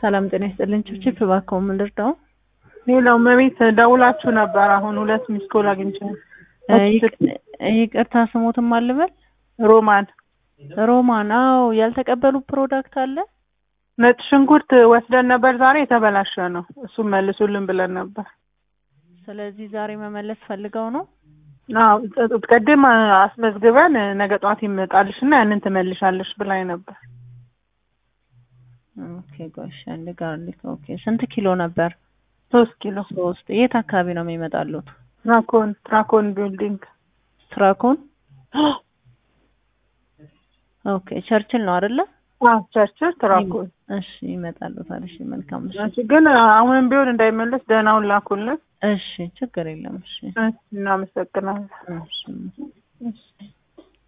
ሰላም ጤና ይስጥልኝ። ችፕ ባከው ምንድነው? ሌላው መቤት ደውላችሁ ነበር። አሁን 2 ሚስ ኮል አግኝቻለሁ። ይቅርታ ስሞትም አልበል። ሮማን አዎ፣ ያልተቀበሉ ፕሮዳክት አለ። ነጭ ሽንኩርት ወስደን ነበር ዛሬ የተበላሸ ነው። እሱን መልሱልን ብለን ነበር። ስለዚህ ዛሬ መመለስ ፈልገው ነው? አዎ፣ ቀደም አስመዝግበን ነገ ጧት ይመጣልሽና ያንን ትመልሻለሽ ብላኝ ነበር። ኦኬ ጎሽ፣ አንድ ጋርሊክ። ኦኬ ስንት ኪሎ ነበር? 3 ኪሎ። 3 የት አካባቢ ነው የሚመጣሉት? ትራኮን ቢልዲንግ። ትራኮን? ኦኬ ቸርችል ነው አይደለ? አዎ ቸርችል ትራኮን። እሺ ይመጣሉታል። እሺ መልካም። እሺ ግን አሁንም ቢሆን እንዳይመለስ ደህናውን ላኩልን። እሺ ችግር የለም። እሺ እናመሰግናለን። እሺ